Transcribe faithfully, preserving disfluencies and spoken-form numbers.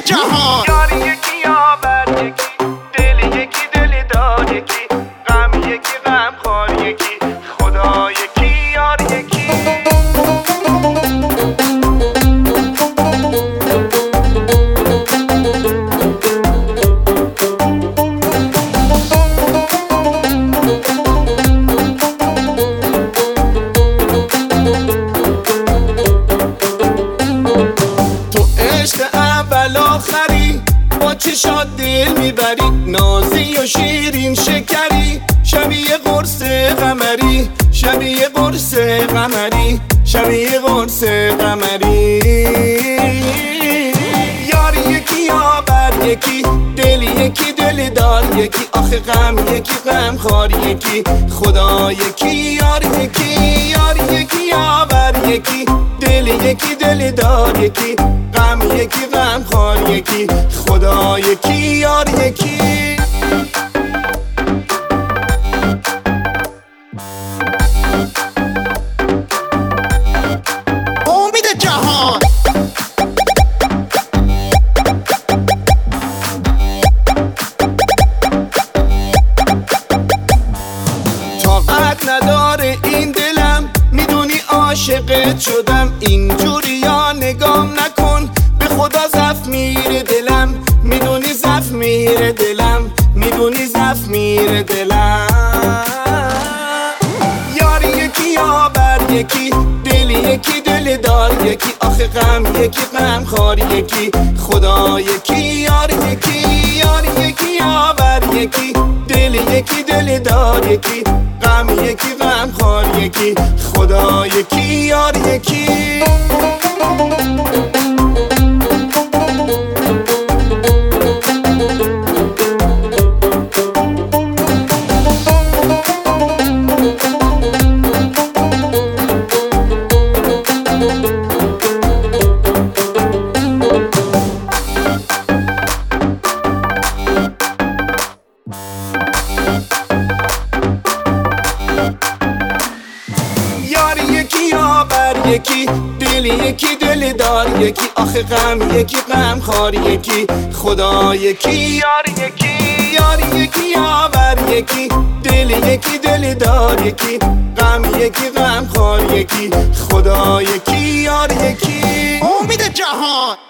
جهان. یاری یکی یاور یکی، دل یکی دل دار یکی، غم یکی غم خوار یکی، خدا یکی یار یکی. چشات دل میبری، نازی و شیرین شکری، شبیه قرص قمری، شبیه قرص قمری، شبیه قرص قمری. یار یکی یاور یکی، دل یکی دل دار یکی، آخه غم یکی غم خوار یکی، خدا یکی یار یکی. یار یکی یاور یکی، دل یکی دل دار یکی، غم یکی غم خوار یکی، خدا یکی یار یکی. امید جهان. طاقت نداره این دلم، میدونی عاشقت شدم، اینجوری یا نگام نکن، به خدا زف میره دلم، میدونی زف میره دلم، میدونی زف میره دلم. یاری یکی یاور یکی، دل یکی دل دار یکی، آخه غم یکی غم خوار یکی، خدا یکی یار یکی. یار یکی یاور یکی، دل یکی دل دار یکی، غم یکی غم خوار یکی، خدا یکی یار یکی. یکی دل یکی دل دار یکی، آخه غم یکی غم خوار یکی، خدا یکی یار یکی. یار یکی یاور یکی، دل یکی دل دار یکی، غم یکی غم خوار یکی، خدا یکی یار یکی. امید جهان.